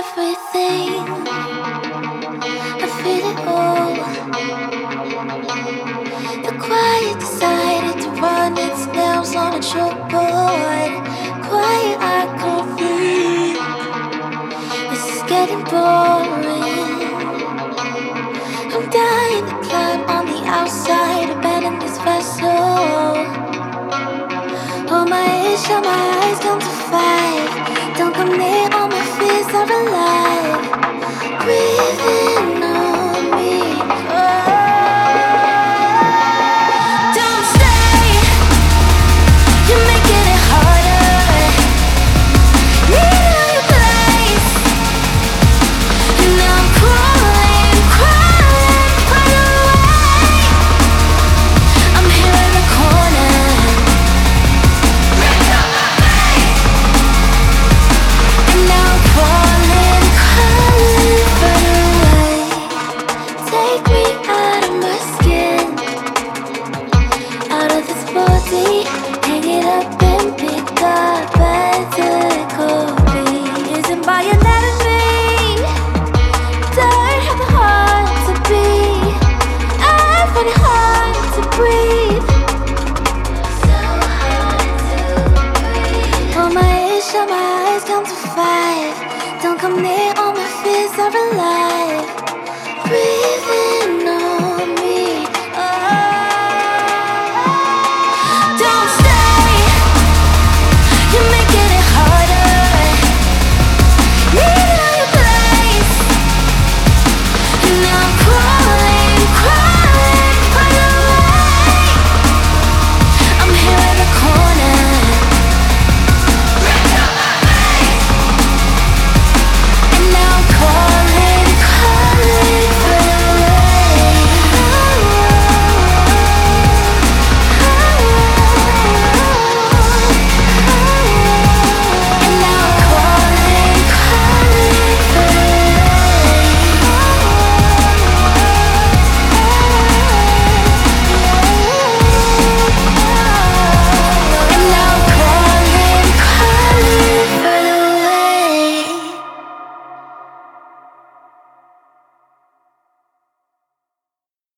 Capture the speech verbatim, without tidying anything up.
everything. I feel it all. The quiet decided to run its nails on a chalkboard. Quiet, I can't breathe. This is getting boring. I'm dying to climb on the outside, abandon this vessel. Hold my head, shut my eyes, count to five. Don't come near, all my fears are alive. Breathing on me. Oh. Don't stay, you're making it harder. Need to know your place. And now I'm crawling, crawling, far away. I'm here in the corner. And now I'm crawling, crawling far away. Take me out of my skin, out of this body. Hang it up and pick up as it could be. Isn't my anatomy? Don't have the heart to beat. I find it hard to breathe. So hard to breathe. Hold my head, shut my eyes, count to five. Don't come near, all my fears are alive. Breathe in.